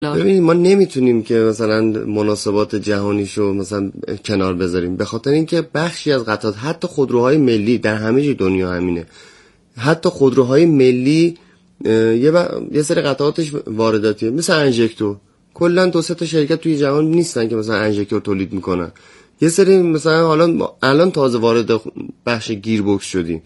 ببینید ما نمیتونیم که مثلا مناسبات جهانیشو مثلا کنار بذاریم، به خاطر اینکه بخشی از قطعات حتی خودروهای ملی در همه جای دنیا همینه، حتی خودروهای ملی یه سری قطعاتش وارداتیه، مثل انژکتور. کلا 2-3 تا شرکت توی جهان نیستن که مثلا انژکتور تولید میکنن. یه سری مثلا حالا الان تازه وارد بخش گیربکس شدیم،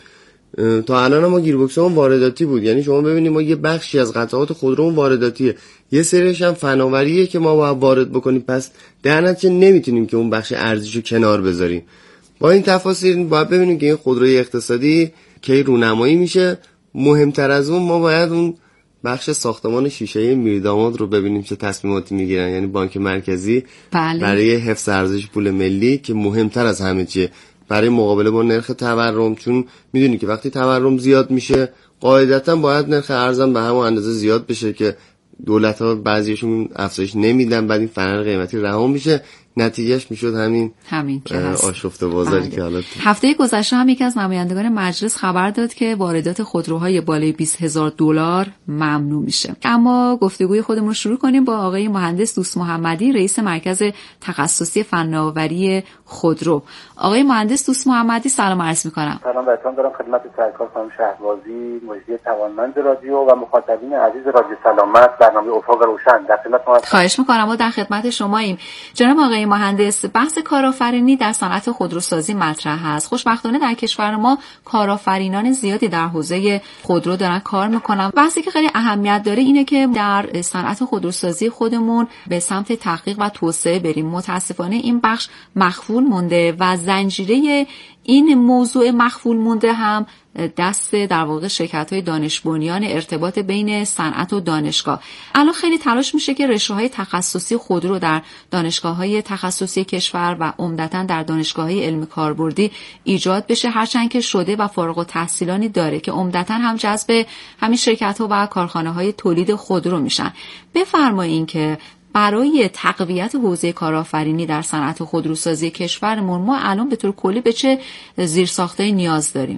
تا الان ما گیربکس هم وارداتی بود. یعنی شما ببینید ما یه بخشی از قطعات خودرومون وارداتیه، یه سریش هم فناوریه که ما باید وارد بکنیم. پس در نتیجه نمیتونیم که اون بخش ارزشو کنار بذاریم. با این تفاصیل باید ببینیم که این خودروی اقتصادی کی رونمایی میشه. مهمتر از اون ما باید اون بخش ساختمان شیشه‌ای میرداماد رو ببینیم چه تصمیماتی میگیرن، یعنی بانک مرکزی برای حفظ ارزش پول ملی که مهمتر از همه چیه برای مقابله با نرخ تورم. چون میدونی که وقتی تورم زیاد میشه قاعدتا باید نرخ ارزم به همون اندازه زیاد بشه که دولت‌ها بعضیشون افزایش نمیدن، بعد این فرق قیمتی رها میشه، نتیجهش میشد همین که آشفته بازاری که حالا هفته گذشته هم یکی از نمایندگان مجلس خبر داد که واردات خودروهای بالای $20,000 ممنوع میشه. اما گفتگوی خودمون رو شروع کنیم با آقای مهندس دوست محمدی، رئیس مرکز تخصصی فناوری خودرو. آقای مهندس دوست محمدی سلام عرض می‌کنم. سلام و احترام دارم خدمت سرکار خانم شهبازی، مجری توانمند رادیو و مخاطبین عزیز رادیو سلامت، برنامه افق روشن. در خدمتتون هستم. خواهش می‌کنم و در خدمت شماییم. جناب آقای مهندس، بحث کارآفرینی در صنعت خودروسازی مطرح است. خوشبختانه در کشور ما کارآفرینان زیادی در حوزه خودرو دارن کار میکنن. بحثی که خیلی اهمیت داره اینه که در صنعت خودروسازی خودمون به سمت تحقیق و توسعه بریم. متاسفانه این بخش مخفول مونده و زنجیره این موضوع مخفول مونده هم دست در واقع شرکت‌های دانش بنیان ارتباط بین صنعت و دانشگاه. الان خیلی تلاش میشه که رشته‌های تخصصی خودرو در دانشگاه‌های تخصصی کشور و عمدتاً در دانشگاه‌های علمی کاربردی ایجاد بشه، هرچند که شده و فارغ التحصیلانی داره که عمدتاً هم جذب همین شرکت‌ها و کارخانه‌های تولید خودرو میشن. بفرمایید که برای تقویت حوزه کارآفرینی در صنعت خودروسازی کشورمون ما الان به طور کلی به چه زیرساختایی نیاز داریم؟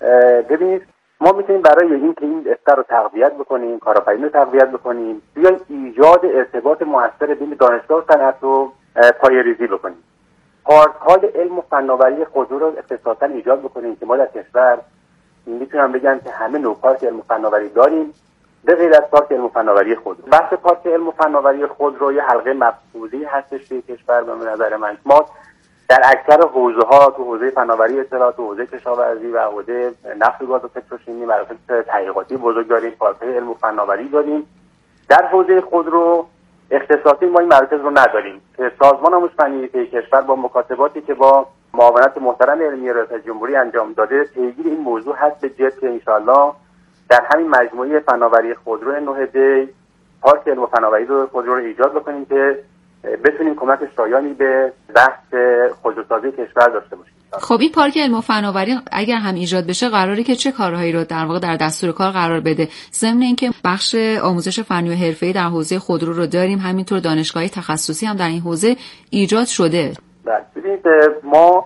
ببینید ما میتونیم برای اینکه این استر رو تقویت بکنیم، کارآفرینی رو تقویت بکنیم، بیایم ایجاد ارتباط موثر بین دانشگاه و صنعت رو پایه‌ریزی بکنیم. پارک‌های علم و فناوری خودرو رو اختصاصاً ایجاد بکنیم که ما در کشور میتونم بگم که همه نوع پارک علم و فناوری داریم به غیر از پارک علم و فناوری خودرو. بحث پارک علم و فناوری خودرو یه حلقه مفقوده‌ای هستش توی کشور به نظر من. ما در اکثر حوزه‌ها، تو حوزه فناوری اطلاعات، تو حوزه کشاورزی و حوزه نفت و گاز و پتروشیمی مراکز تحقیقاتی بزرگ داریم، پارک‌های علم و فناوری داریم. در حوزه خودرو اختصاصی ما این مراکز رو نداریم که سازمان آموزش فنی کشور با مکاتباتی که با معاونت محترم علمی ریاست جمهوری انجام داده پیگیر این موضوع هست به جد که انشاءالله در همین مجموعه فناوری خودرو نهده پارک علم و فناوری خودرو رو ایجاد بکنیم که بتونیم کمک شایانی به بحث خودروسازی کشور داشته باشیم. خب این پارک علم و فناوری اگر هم ایجاد بشه قراره که چه کارهایی رو در واقع در دستور کار قرار بده؟ ضمن اینکه بخش آموزش فنی و حرفه‌ای در حوزه خودرو رو داریم، همینطور دانشگاهی تخصصی هم در این حوزه ایجاد شده. ببینید ما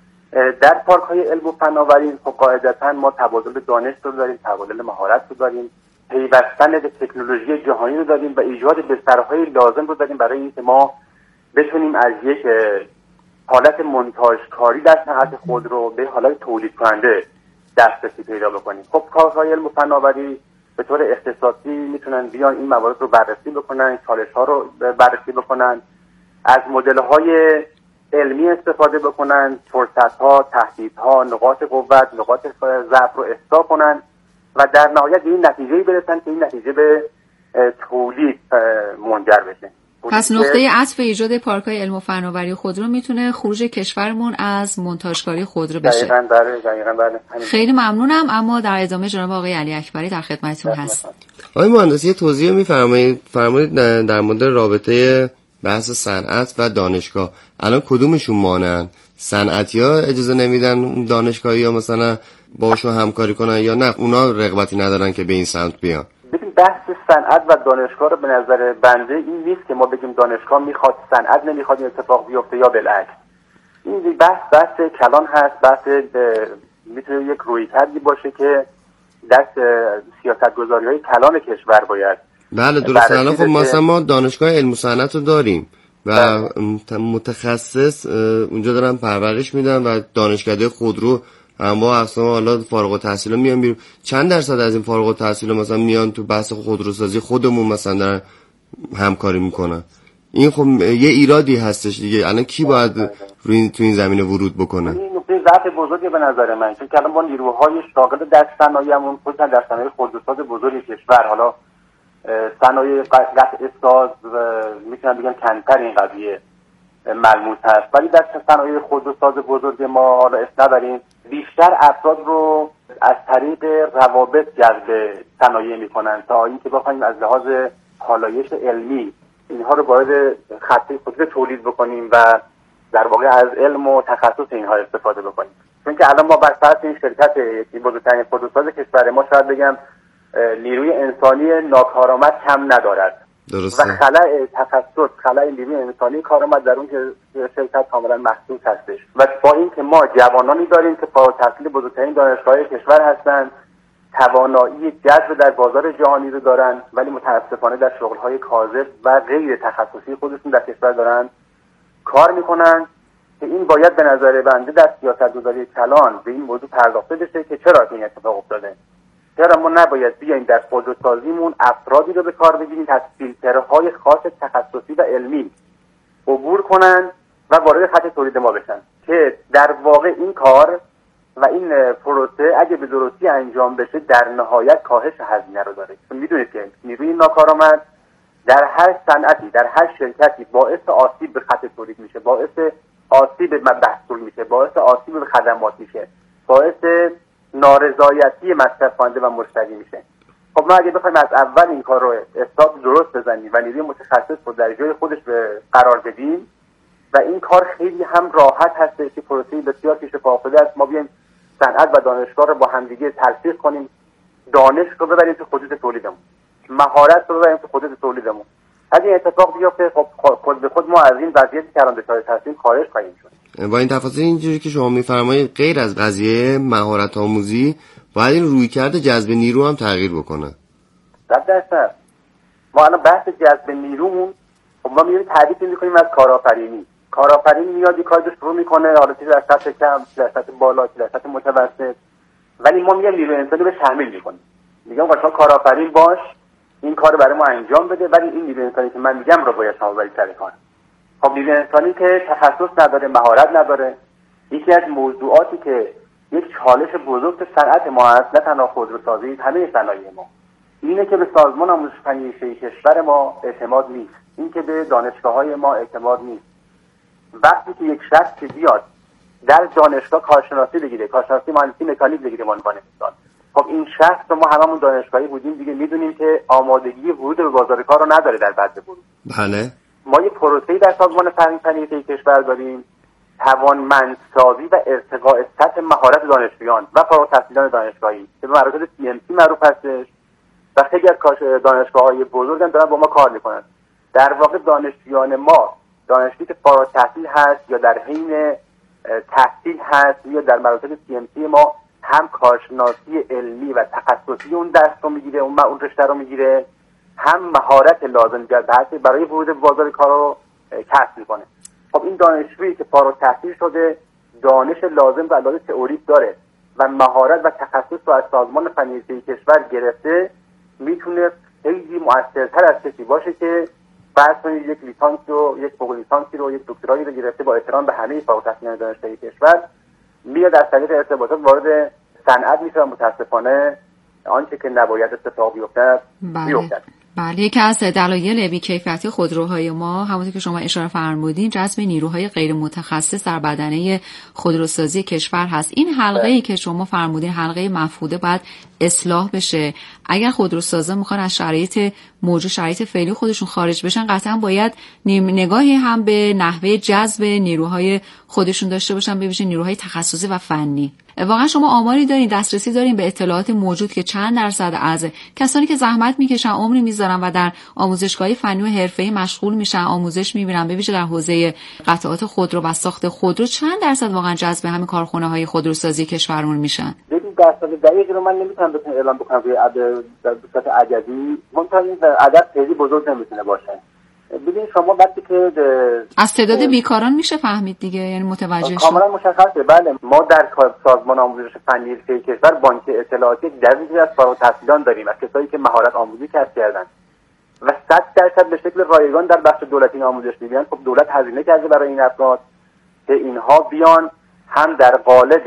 در پارک‌های علم و فناوری خب قاعدتاً ما تبادل دانش رو داریم، تبادل مهارت رو داریم، پیوستن به تکنولوژی جهانی رو داریم و ایجاد بسترهای لازم رو داریم برای اینکه ما بتونیم از یک حالت مونتاژکاری در صنعت خودرو به حالت تولید کننده دسترسی پیدا بکنیم. خب کارهای علم و فناوری به طور اختصاصی میتونن بیان این موارد رو بررسی بکنن، چالش‌ها رو بررسی بکنن، از مدل‌های علمی استفاده بکنن، فرصت‌ها، تهدیدها، نقاط قوت، نقاط ضعف رو احصا کنن و در نهایت به این نتیجه‌ای برسن که این نتیجه به تولید منجر بشه. پس نقطه عطف ایجاد پارک‌های علم و فناوری خودرو میتونه خروج کشورمون از مونتاژکاری خودرو بشه. دقیقاً بله. خیلی ممنونم. اما در ادامه جناب آقای علی اکبری در خدمتتون هست. آقای مهندس یه توضیح می‌فرمایید در مورد رابطه بحث صنعت و دانشگاه الان کدومشون مانن؟ صنعتی‌ها اجازه نمیدن دانشگاهی‌ها مثلا باشون همکاری کنن یا نه اونا رغبتی ندارن که به این سمت بیان؟ ببین بحث صنعت و دانشگاه رو به نظر بنده این نیست که ما بگیم دانشگاه میخواد صنعت نمیخواد این اتفاق بیفته یا بالعکس. این بحث کلان هست، بحث میتونه یک رویکردی باشه که دست سیاستگذاری‌های کلان کشور باید بله درسته. الان خب مثلا ما دانشگاه علم و صنعت رو داریم و متخصص اونجا دارن پرورش میدن و دانشکده خودرو انواع اقسام حالا فارغ التحصیلا میان بیرون. چند درصد از این فارغ التحصیلا مثلا میان تو بحث خودروسازی خودمون مثلا دارن همکاری میکنن؟ این خب یه ایرادی هستش دیگه. الان کی باید تو این زمینه ورود بکنه؟ این نکته ضعف بزرگی به نظر من، چون که الان ما نیروهای شاغل در صنایعمون خصوصا در صنایع خودروساز بزرگ کشور، حالا صنایع قطع ساز میتونم بگم کمتر این قضیه ملموس هست، ولی در صنایع خودروساز بزرگ ما حالا اسم نبریم، بیشتر افراد رو از طریق روابط جذب صنایع میکنن تا اینکه بخوایم از لحاظ پالایش علمی اینها رو وارد خط خودرو تولید بکنیم و در واقع از علم و تخصص اینها استفاده بکنیم. چون که الان ما بر اساس این شرکت یکی بزرگترین خودروساز کشور ما شاید بگم نیروی انسانی ناکارآمد کم ندارد. درسته. و خلأ تخصص، خلأ نیروی انسانی کارآمد در اون شرکت کاملا محسوس هستش. و با این که ما جوانانی داریم که فارغ التحصیل بزرگترین دانشگاه کشور هستند، توانایی جذب در بازار جهانی رو دارن، ولی متاسفانه در شغل‌های کاذب و غیر تخصصی خودشون در کشور دارن کار میکنن که این باید به نظر بنده در سیاست‌گذاری کلان به این موضوع پرداخته بشه که چرا این اتفاق افتاده. چرا ما نباید بیایم در خودروسازیمون افرادی رو به کار بگیریم که از فیلترهای خاص تخصصی و علمی عبور کنن و وارد خط تولید ما بشن که در واقع این کار و این پروسه اگه به درستی انجام بشه در نهایت کاهش هزینه رو داره. چون میدونید که نیروی ناکارآمد در هر صنعتی، در هر شرکتی باعث آسیب به خط تولید میشه، باعث آسیب به محصول میشه، باعث آسیب به خدمات میشه، باعث نارضایتی مصرف کننده و مشتری میشه. خب ما اگه بخوایم از اول این کار رو استارت درست بزنیم و نیروی متخصص رو در جای خودش قرار بدیم و این کار خیلی هم راحت هستش که پروسه بسیار پیش پا افتاده است. ما بیایم صنعت و دانشگاه رو با همدیگه تلفیق کنیم، دانش رو ببریم تو خطوط تولیدمون، مهارت رو ببریم تو خطوط تولیدمون. اگه این اتفاق بیفته خب خود به خود ما از این وضعیتی که الان دچار هستیم خارج خواهیم شد. با این تفاصیل اینجوری که شما میفرمایید غیر از قضیه مهارت آموزی باید این رویکرد جذب نیرو هم تغییر بکنه. 100%. ما الان بحث جذب نیرومون خب ما میریم تعریف می‌کنیم از کارآفرینی. کارآفرین میاد یک کاری رو شروع میکنه، حالا چه در سطح کم، در سطح بالا، در سطح متوسط، ولی ما میگیم نیروی انسانی رو شامل میکنیم. میگم شما کارآفرین باش، این کارو برای ما انجام بده، ولی این نیروی انسانی که من میگم رو باید شما برید سر کار. خب نیروی انسانی که تخصص نداره، مهارت نداره، یکی از موضوعاتی که یک چالش بزرگ صنعت ما هست، نه تنها خودروسازی، همه صنایع ما، اینه که به سازمان آموزش پژوهشی کشور ما اعتماد نیست، این که به دانشگاه‌های ما اعتماد نیست. وقتی که یک شخص که بیاد در دانشگاه کارشناسی بگیره، کارشناسی مهندسی مکانیک بگیره عنوان مثال، خب این شخص رو ما هممون دانشگاهی بودیم دیگه، میدونیم که آمادگی ورود به بازار کار رو نداره در بعد ورود. بله. ما یه پروسه‌ای در سازمان پژوهشی کشور داریم، توانمندسازی و ارتقاء سطح مهارت دانشجویان و فارغ التحصیلان دانشگاهی که به مراکز CMC معروف هستش و خیلی از دانشگاه‌های بزرگ هم دارن با ما کار میکنن. در واقع دانشجویان ما، دانشجویی که فارغ التحصیل هست یا در حین تحصیل هست یا در مراکز CMC ما، هم کارشناسی علمی و تخصصی اون درس رو میگیره، اون رشته رو میگیره، هم مهارت لازم برای ورود به بازار کار رو کسب میکنه. خب این دانشجویی که فارغ التحصیل شده، دانش لازم و لازم تئوریک داره و مهارت و تخصص رو از سازمان پژوهشی کشور گرفته، میتونه خیلی مؤثرتر از کسی باشه که فرض کنید یک لیسانس رو، یک فوق لیسانسی رو، یک دکترایی رو گرفته، با احترام به همه فارغ التحصیلان دانشگاهی کشور، میاد از طریق ارتباطات وارد صنعت میشه و متاسفانه آنچه که نباید اتفاق بیفته میفته. بله، یکی از دلایل بی‌کیفیتی خودروهای ما همونطور که شما اشاره فرمودین جذب نیروهای غیر متخصص در بدنه خودروسازی کشور هست. این حلقه‌ای که شما فرمودین، حلقه مفقوده، باید اصلاح بشه. اگر خودروسازا میخوان از شرایط موجود، شرایط فعلی خودشون خارج بشن، قطعا باید نگاهی هم به نحوه جذب نیروهای خودشون داشته باشن، ببینن نیروهای تخصصی و فنی. واقعا شما آماری دارین، دسترسی دارین به اطلاعات موجود که چند درصد از کسانی که زحمت میکشن، عمری میذارن و در آموزشگاه فنی و حرفه‌ای مشغول میشن، آموزش میبینن، به ویژه در حوزه قطعات خودرو و ساخت خودرو، چند درصد واقعا جذب همین کارخونه‌های خودروسازی کشورمون میشن؟ ببین درصد دقیق رو من نمیتونم بهتون اعلام بکنم روی در صورت عددی، منتها این عدد خیلی بزرگ نمیتونه باشه. ببین شما وقتی که از تعداد بیکاران میشه فهمید دیگه، یعنی متوجه شد. کاملا مشخصه. بله، ما در سازمان آموزش فنی حرفه‌ای کشور بانک اطلاعاتی درجی از فارغ التحصیلان داریم، از کسایی که مهارت آموزی کسب کردن و 100% به شکل رایگان در بخش دولتی آموزش می‌بینن. خب دولت هزینه کرده برای این افراد که اینها بیان هم در قالب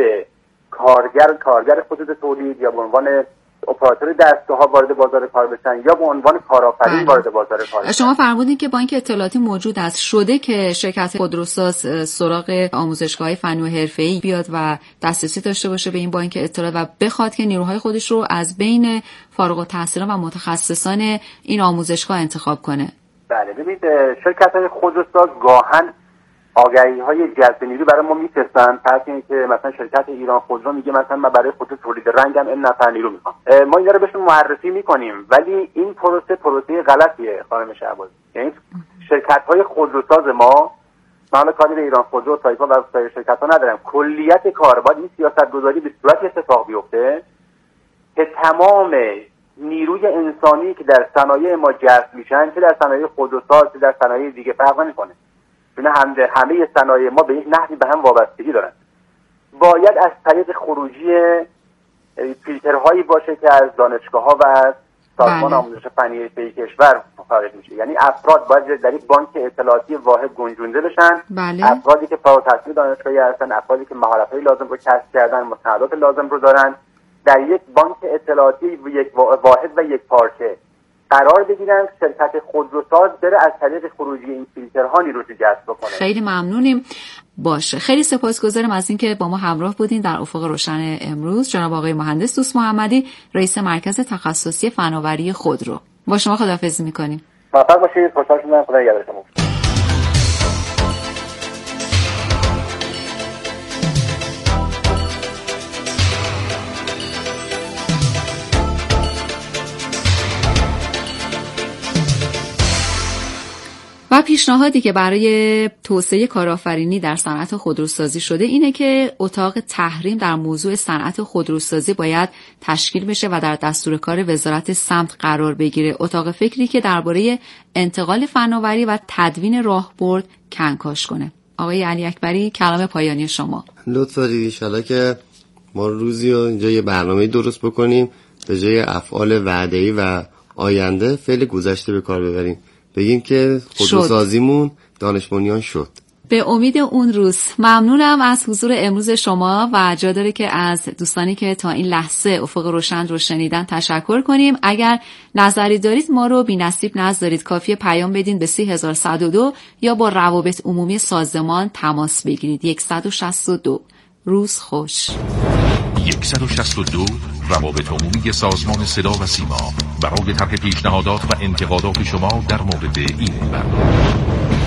کارگر خطوط تولید یا به عنوان اپراتور دستگاه‌ها وارد بازار کار بشن یا به عنوان کارآفرین وارد بازار کار بشن. شما فرمودین که بانک اطلاعاتی موجود است، شده که شرکت خودروساز سراغ آموزشگاه فنی و حرفه‌ای بیاد و دسترسی داشته باشه به این بانک اطلاعات و بخواد که نیروهای خودش رو از بین فارغ التحصیلان و متخصصان این آموزشگاه انتخاب کنه. بله، ببینید شرکت‌های خودروساز گاهن آگهی‌های جذب نیرو برای ما می‌فرستن. فرض کنید که مثلا شرکت ایران خودرو میگه مثلا من برای خطوط تولید رنگم این نفر نیرو می‌خوام. ما اینا رو بهشون معرفی می‌کنیم، ولی این پروسه غلطیه خانم شهبازی. یعنی شرکت‌های خودروساز ما، من کاری به ایران خودرو، تایپا و سایر شرکت‌ها ندارم، کلیت کار باید این سیاست‌گذاری به صورت اتفاق بیفته که تمام نیروی انسانی که در صنایع ما جذب میشن، چه در صنایع خودروساز چه در صنایع دیگه فرق نمی‌کنه، چون همه صنایع ما به یک نحوی به هم وابستگی دارن، باید از طریق خروجی فیلترهایی باشه که از دانشگاه‌ها و سازمان آموزش فنی حرفه‌ای کشور خارج میشه. یعنی افراد باید در یک بانک اطلاعاتی واحد گنجونده بشن. افرادی که فارغ التحصیل دانشگاهی هستن، افرادی که مهارت‌های لازم رو کسب کردن، مستندات لازم رو دارن، در یک بانک اطلاعاتی یک واحد و یک پارچه قرار بگیرن. شرکت خودروساز بره از طریق خروجی این فیلترها نیرو رو جذب بکنه. خیلی ممنونیم. باشه، خیلی سپاسگزارم از اینکه با ما همراه بودین در افق روشن امروز. جناب آقای مهندس دوست محمدی، رئیس مرکز تخصصی فناوری خودرو. با شما خداحافظی می‌کنیم. موفق باشید. خوشحال شدم. خدا نگهدار شما. و پیشنهادی که برای توسعه کارآفرینی در صنعت خودروسازی شده اینه که اتاق تحریم در موضوع صنعت خودروسازی باید تشکیل بشه و در دستور کار وزارت سمت قرار بگیره. اتاق فکری که درباره انتقال فناوری و تدوین راهبرد کنکاش کنه. آقای علی اکبری، کلام پایانی شما. لطفا ان شاءالله که ما روزی رو اینجا یه برنامه درست بکنیم، به جای افعال وعده‌ای و آینده فعل گذشته به کار ببریم، بگیم که خودروسازیمون دانش بنیان شد. به امید اون روز. ممنونم از حضور امروز شما و جا داره که از دوستانی که تا این لحظه افق روشن رو شنیدن تشکر کنیم. اگر نظری دارید ما رو بی‌نصیب نذارید، کافیه پیام بدین به 3102 یا با روابط عمومی سازمان تماس بگیرید. 162. روز خوش. 162 روابط عمومی سازمان صدا و سیما برای طرح پیشنهادات و انتقادات شما در مورد این برنامه.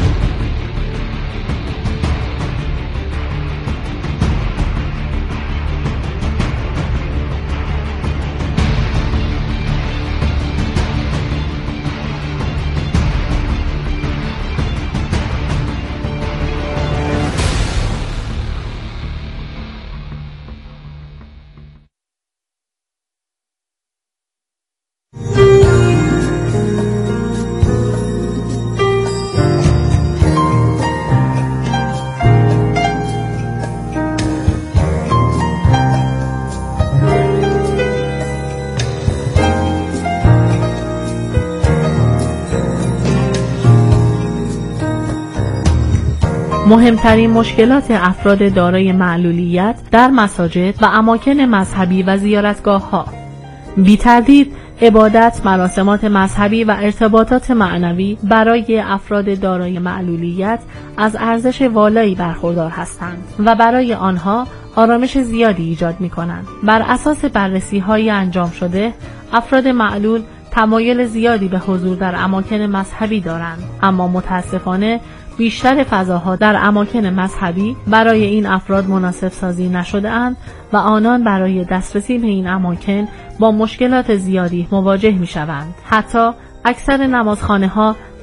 مهمترین مشکلات افراد دارای معلولیت در مساجد و اماکن مذهبی و زیارتگاه‌ها. بی تردید عبادت، مراسمات مذهبی و ارتباطات معنوی برای افراد دارای معلولیت از ارزش والایی برخوردار هستند و برای آنها آرامش زیادی ایجاد می‌کنند. بر اساس بررسی‌های انجام شده، افراد معلول تمایل زیادی به حضور در اماکن مذهبی دارند، اما متاسفانه بیشتر فضاها در اماکن مذهبی برای این افراد مناسب سازی نشده اند و آنان برای دسترسی به این اماکن با مشکلات زیادی مواجه می شوند. حتی اکثر نمازخانه‌ها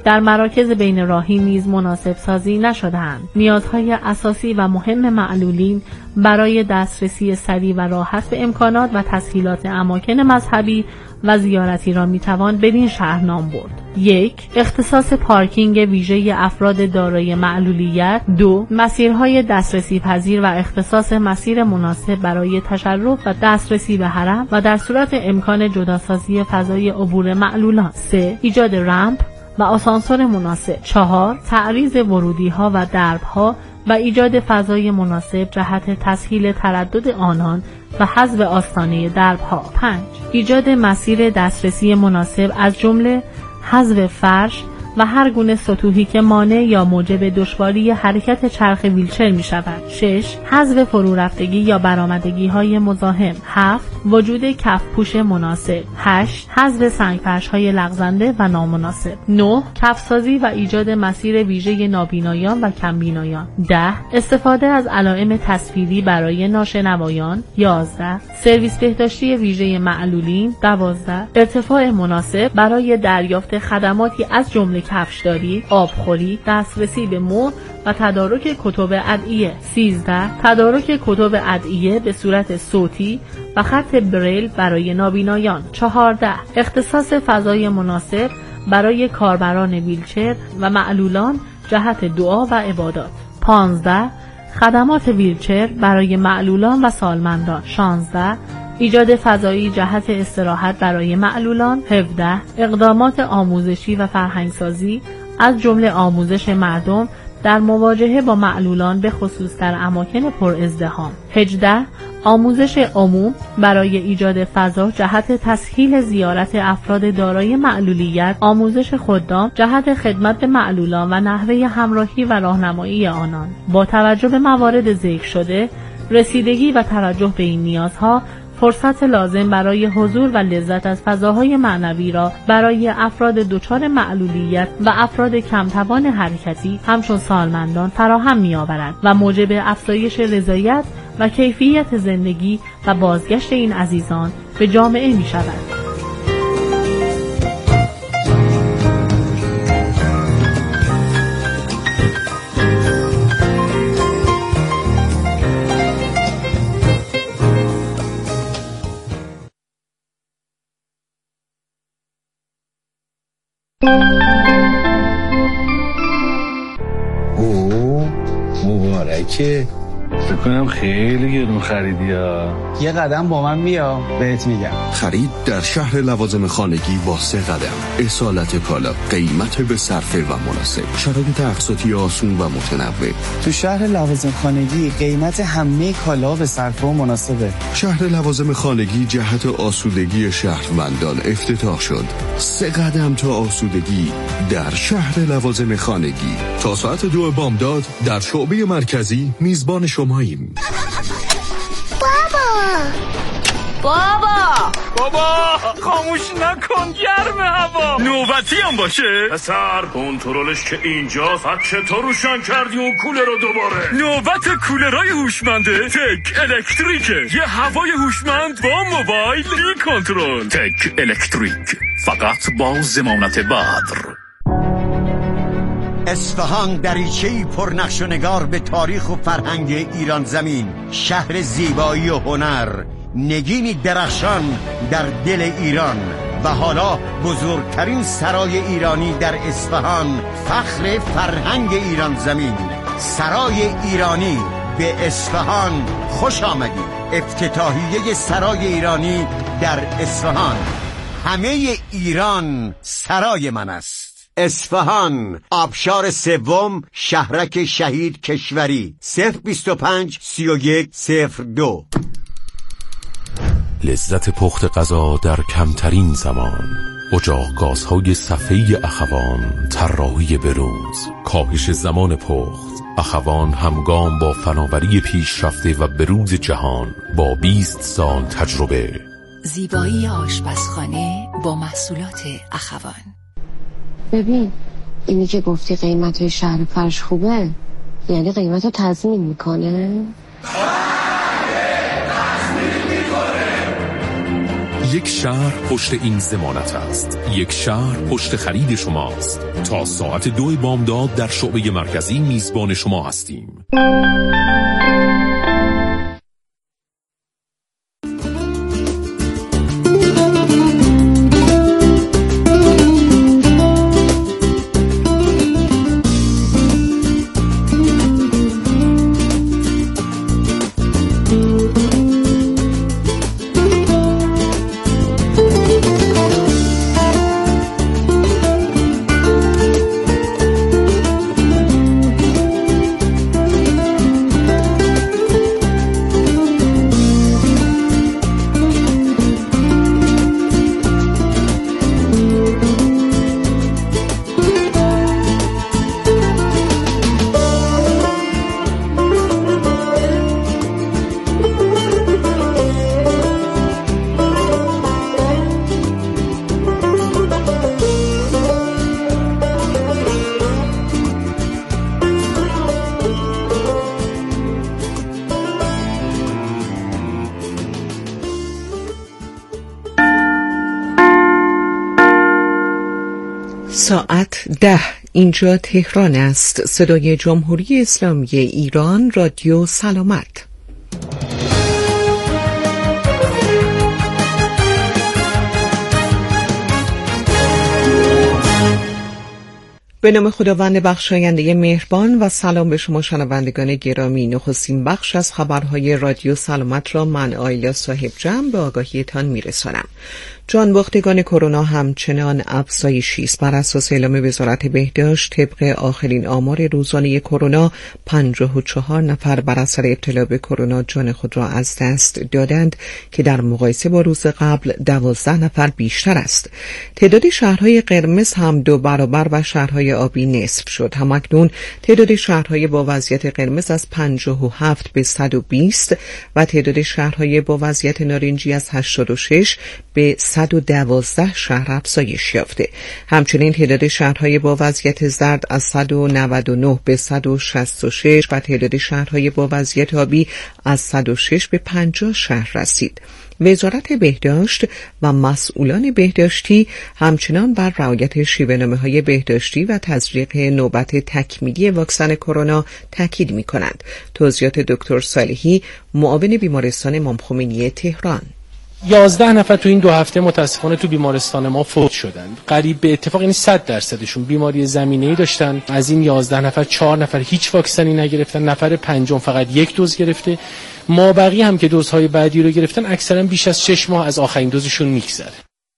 در مراکز بین راهی نیز مناسب سازی نشده‌اند. نیازهای اساسی و مهم معلولین برای دسترسی سریع و راحت به امکانات و تسهیلات اماکن مذهبی و زیارتی را میتوان بدین شهر نام برد: 1. اختصاص پارکینگ ویژه افراد دارای معلولیت. 2. مسیرهای دسترسی پذیر و اختصاص مسیر مناسب برای تشرف و دسترسی به حرم و در صورت امکان جداسازی فضای عبور معلولان. 3. ایجاد رمپ و آسانسور مناسب. 4. تعریض ورودی‌ها و درب‌ها و ایجاد فضای مناسب جهت تسهیل تردد آنان و حذف آستانه درب‌ها. 5. ایجاد مسیر دسترسی مناسب از جمله حذف فرش و هر گونه سطوحی که مانع یا موجب دشواری حرکت چرخ ویلچر می شود. 6. حذف فرورفتگی یا برآمدگی های مزاحم. 7. وجود کفپوش مناسب. 8. حذف سنگفرش های لغزنده و نامناسب. 9. کفسازی و ایجاد مسیر ویژه نابینایان و کمبینایان. 10. استفاده از علائم تصویری برای ناشنوایان. 11. سرویس بهداشتی ویژه معلولین. 12. ارتفاع مناسب برای دریافت خدماتی از جمله کفشداری، آبخوری، دسترسی به مهر و تدارک کتب ادعیه. 13. تدارک کتب ادعیه به صورت صوتی و خط بریل برای نابینایان. 14. اختصاص فضای مناسب برای کاربران ویلچر و معلولان جهت دعا و عبادات. 15. خدمات ویلچر برای معلولان و سالمندان. 16. ایجاد فضایی جهت استراحت برای معلولان. 17. اقدامات آموزشی و فرهنگسازی از جمله آموزش مردم در مواجهه با معلولان به خصوص در اماکن پر ازدحام. 18. آموزش عموم برای ایجاد فضا جهت تسهیل زیارت افراد دارای معلولیت، آموزش خدام جهت خدمت به معلولان و نحوه همراهی و راهنمایی آنان. با توجه به موارد ذکر شده، رسیدگی و توجه به این نیازها فرصت لازم برای حضور و لذت از فضاهای معنوی را برای افراد دچار معلولیت و افراد کمتوان حرکتی همچون سالمندان فراهم می‌آورد و موجب افزایش رضایت و کیفیت زندگی و بازگشت این عزیزان به جامعه می‌شود. مبارکه. بکنم خیلی گرون خریدی ها. یه قدم با من بیا بهت میگم. خرید در شهر لوازم خانگی با 3 قدم. اصالت کالا، قیمت به صرفه و مناسب، شرایط اقساطی آسون و متنوع. تو شهر لوازم خانگی قیمت همه کالا به صرفه و مناسبه. شهر لوازم خانگی جهت آسودگی شهروندان افتتاح شد. 3 قدم تا آسودگی در شهر لوازم خانگی. تا ساعت 2 بامداد در شعبه مرکزی میزبان شماییم. بابا خاموش نکن، گرم هوا. نوبتی هم باشه پسر، کنترلش که اینجا چطور روشن کردی اون کولر رو دوباره؟ نوبت کولرای هوشمنده تک الکتریکه. یه هوای هوشمند با موبایل بی کنترل. تک الکتریک، فقط با ضمانت بدر. اصفهان دریچه‌ای پر نقش و نگار به تاریخ و فرهنگ ایران زمین، شهر زیبایی و هنر، نگینی درخشان در دل ایران و حالا بزرگترین سرای ایرانی در اصفهان، فخر فرهنگ ایران زمین. سرای ایرانی به اصفهان خوش آمدید. افتتاحیه سرای ایرانی در اصفهان. همه ایران سرای من است. اصفهان، آبشار 3، شهرک شهید کشوری. 025 31 02. لذت پخت غذا در کمترین زمان. اجاق گازهای صفحه‌ای اخوان، طراحی بروز، کاهش زمان پخت. اخوان همگام با فناوری پیشرفته و بروز جهان با 20 سال تجربه. زیبایی آشپزخانه با محصولات اخوان. ببین، اینی که گفتی قیمت شهر فرش خوبه، یعنی قیمت رو تضمین میکنه؟ یک شهر پشت این ضمانت است. یک شهر پشت خرید شماست. تا ساعت 2 بامداد در شعبه مرکزی میزبان شما هستیم. ساعت 10 اینجا تهران است. صدای جمهوری اسلامی ایران، رادیو سلامت. به نام خداوند بخشاینده مهربان و سلام به شما شنوندگان گرامی. نخستین بخش از خبرهای رادیو سلامت را من آیلا صاحب جمع به آگاهیتان میرسانم. جانباختگان کرونا همچنان افزایشی است. بر اساس اعلام وزارت بهداشت طبق آخرین آمار روزانه کرونا 54 نفر بر اثر ابتلا به کرونا جان خود را از دست دادند که در مقایسه با روز قبل 12 نفر بیشتر است. تعداد شهرهای قرمز هم 2 برابر و شهرهای آبی نصف شد. همکنون تعداد شهرهای با وضعیت قرمز از 57 به 120 و تعداد شهرهای با وضعیت نارنجی از 86 به 112 شهر افزایش یافته. همچنین تعداد شهرهای با وضعیت زرد از 199 به 166 و تعداد شهرهای با وضعیت آبی از 106 به 50 شهر رسید. وزارت بهداشت و مسئولان بهداشتی همچنان بر رعایت شیوه‌نامه‌های بهداشتی و تزریق نوبت تکمیلی واکسن کرونا تاکید می‌کنند. توضیحات دکتر صالحی، معاون بیمارستان امام خمینی تهران. 11 نفر تو این 2 هفته متاسفانه تو بیمارستان ما فوت شدند. قریب به اتفاق یعنی 100%شون بیماری زمینه‌ای داشتن. از این 11 نفر 4 نفر هیچ واکسنی نگرفتن، نفر پنجم فقط 1 دوز گرفته. مابقی هم که دوزهای بعدی رو گرفتن اکثرا بیش از 6 ماه از آخرین دوزشون میگذره.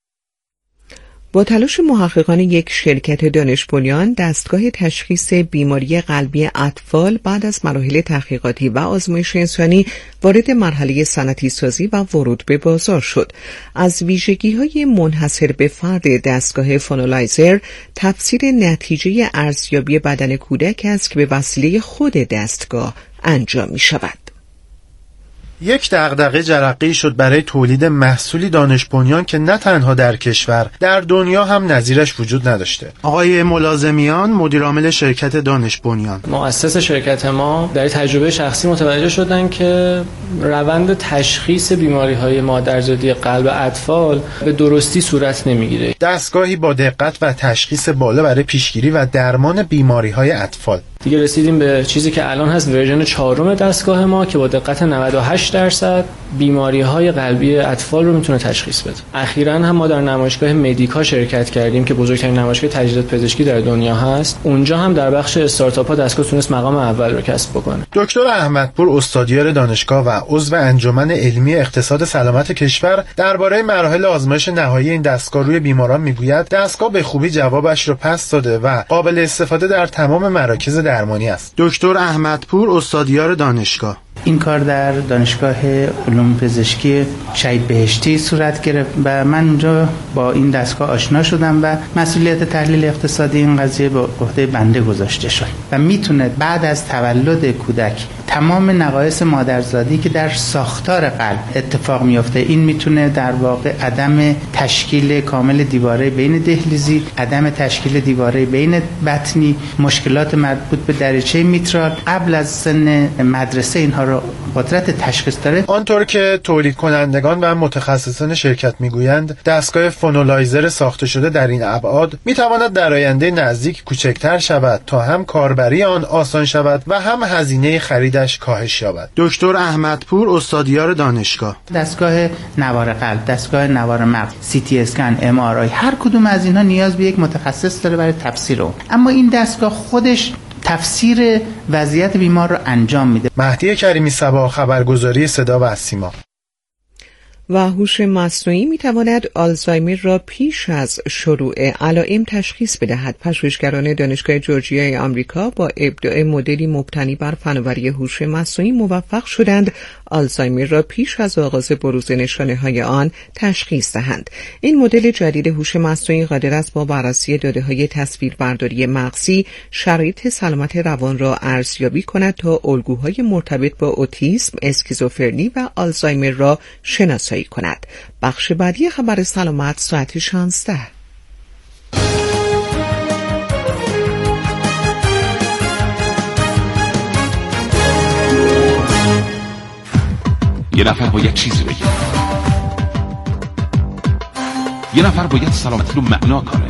با تلاش محققان یک شرکت دانش بنیان، دستگاه تشخیص بیماری قلبی اطفال بعد از مراحل تحقیقاتی و آزمایش انسانی وارد مرحله صنعتی سازی و ورود به بازار شد. از ویژگی‌های منحصر به فرد دستگاه فونالایزر تفسیر نتیجه ارزیابی بدن کودک است که به وسیله خود دستگاه انجام می‌شود. یک دغدغه جرقه‌ای شد برای تولید محصولی دانش بنیان که نه تنها در کشور، در دنیا هم نظیرش وجود نداشته. آقای ملازمیان، مدیر عامل شرکت دانش بنیان. مؤسس شرکت ما در تجربه شخصی متوجه شدن که روند تشخیص بیماری‌های مادرزادی قلب اطفال به درستی صورت نمیگیره. دستگاهی با دقت و تشخیص بالا برای پیشگیری و درمان بیماری‌های اطفال. دیگه رسیدیم به چیزی که الان هست ورژن 4 دستگاه ما که با دقت 98% بیماری‌های قلبی اطفال رو میتونه تشخیص بده. اخیراً هم ما در نمایشگاه مدیکا شرکت کردیم که بزرگترین نمایشگاه تجهیزات پزشکی در دنیا هست. اونجا هم در بخش استارتاپ‌ها دستگاه تونست مقام اول رو کسب بکنه. دکتر احمدپور، استادیار دانشگاه و عضو انجمن علمی اقتصاد سلامت کشور، درباره مراحل آزمایش نهایی این دستگاه روی بیماران میگوید دستگاه به خوبی جوابش رو پس داده و قابل استفاده در تمام مراکز درمانی است. دکتر احمدپور، استادیار دانشگاه: این کار در دانشگاه علوم پزشکی شهید بهشتی صورت گرفت و من اونجا با این دستگاه آشنا شدم و مسئولیت تحلیل اقتصادی این قضیه به عهده بنده گذاشته شد و میتونه بعد از تولد کودک تمام نقایص مادرزادی که در ساختار قلب اتفاق میفته، این میتونه در واقع عدم تشکیل کامل دیواره بین دهلیزی، عدم تشکیل دیواره بین بطنی، مشکلات مربوط به دریچه میترال قبل از سن مدرسه اینها بیمار قدرت تشخیص داره. آنطور که تولید کنندگان و متخصصان شرکت میگویند دستگاه فونولایزر ساخته شده در این ابعاد میتواند در آینده نزدیک کوچکتر شود تا هم کاربری آن آسان شود و هم هزینه خریدش کاهش یابد. دکتر احمدپور، استادیار دانشگاه: دستگاه نوار قلب، دستگاه نوار مغز، سی تی اسکن، ام آر آی، هر کدوم از اینها نیاز به یک متخصص داره برای تفسیر اون. اما این دستگاه خودش تفسیر وضعیت بیمار رو انجام میده. مهدی کریمی صبا، خبرگزاری صدا و سیما. و هوش مصنوعی میتواند آلزایمر را پیش از شروع علائم تشخیص بدهد. پژوهشگران دانشگاه جورجیای آمریکا با ابداع مدلی مبتنی بر فناوری هوش مصنوعی موفق شدند آلزایمر را پیش از آغاز بروز نشانه‌های آن تشخیص دهند. این مدل جدید هوش مصنوعی قادر است با بررسی داده‌های تصویربرداری مغزی شرایط سلامت روان را ارزیابی کند تا الگوهای مرتبط با اوتیسم، اسکیزوفرنی و آلزایمر را شناسایی کند. بخش بعدی خبر سلامت ساعت 16. یه نفر باید چیزی بگه، یه نفر باید سلامتی رو معنا کنه.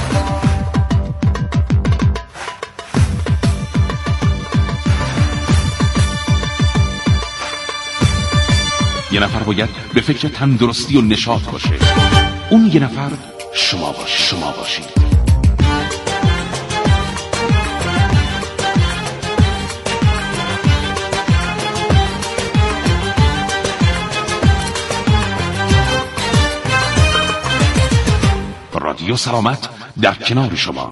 یه نفر باید به فکر تندرستی و نشاط باشه. اون یه نفر شما باشید. رادیو سلامت در کنار شما.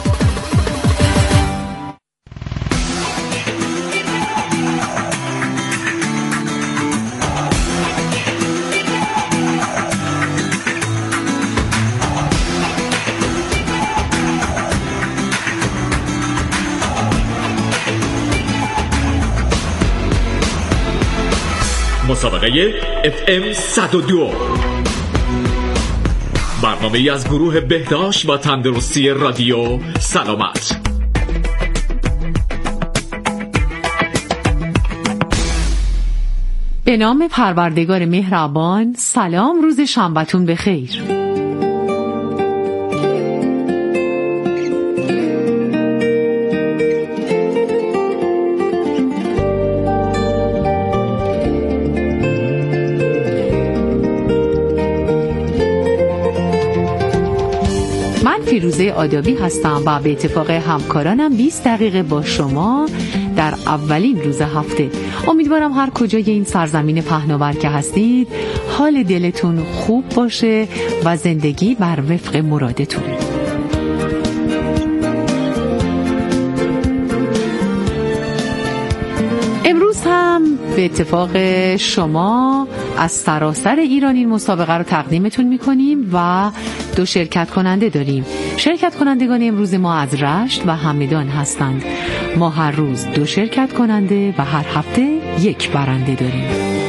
مسابقه FM 102، برنامه‌ای از گروه بهداشت و تندرستی رادیو سلامت. به نام پروردگار مهربان. سلام، روز شنبه‌تون بخیر. فیروزه آدابی هستم و به اتفاق همکارانم 20 دقیقه با شما در اولین روز هفته. امیدوارم هر کجای این سرزمین پهناور که هستید حال دلتون خوب باشه و زندگی بر وفق مرادتون. امروز هم به اتفاق شما از سراسر ایران این مسابقه رو تقدیمتون میکنیم و 2 شرکت کننده داریم. شرکت کنندگان امروز ما از رشت و همدان هستند. ما هر روز 2 شرکت کننده و هر هفته 1 برنده داریم.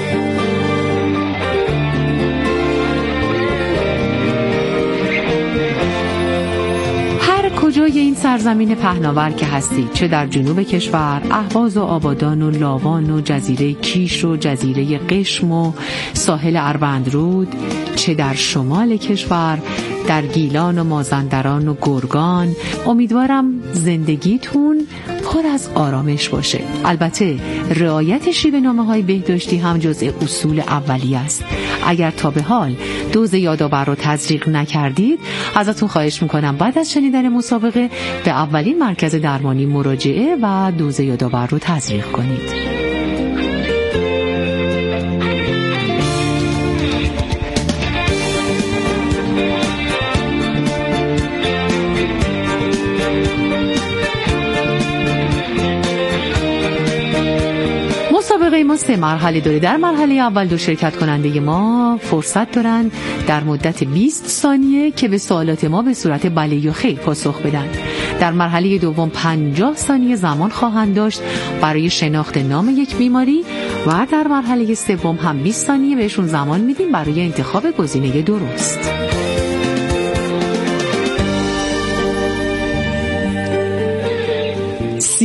کجای این سرزمین پهناور که هستید، چه در جنوب کشور، اهواز و آبادان و لاوان و جزیره کیش و جزیره قشم و ساحل اروندرود، چه در شمال کشور، در گیلان و مازندران و گرگان، امیدوارم زندگیتون پر از آرامش باشه. البته رعایت شیوه‌نامه‌های بهداشتی هم جزء اصول اولیه است. اگر تا به حال دوز یادآور رو تزریق نکردید، ازتون خواهش میکنم بعد از شنیدن مسابقه به اولین مرکز درمانی مراجعه و دوز یادآور رو تزریق کنید. مسابقه ما 3 مرحله داره. در مرحله اول 2 شرکت کننده ما فرصت دارن در مدت 20 ثانیه که به سوالات ما به صورت بله یا خیر پاسخ بدن. در مرحله دوم 50 ثانیه زمان خواهند داشت برای شناخت نام یک بیماری و در مرحله سوم هم 20 ثانیه بهشون زمان میدیم برای انتخاب گزینه درست.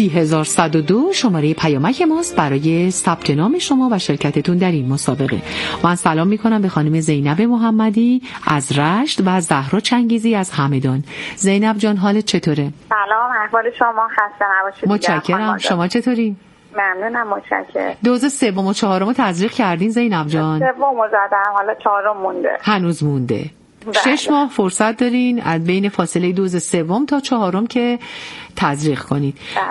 30102 شماره پیامک ماست برای ثبت نام شما و شرکتتون در این مسابقه. من سلام میکنم به خانم زینب محمدی از رشت و زهرا چنگیزی از همدان. زینب جان حالت چطوره؟ سلام، احوال شما؟ خسته نباشید. متشکرم. شما چطوری؟ ممنونم، متشکرم. دوز سوم و چهارم تزریق کردین زینب جان؟ سومو زدم، حالا چهارم مونده. هنوز مونده. 6 ماه فرصت دارین از بین فاصله دوز سوم تا چهارم که تزریق کنید.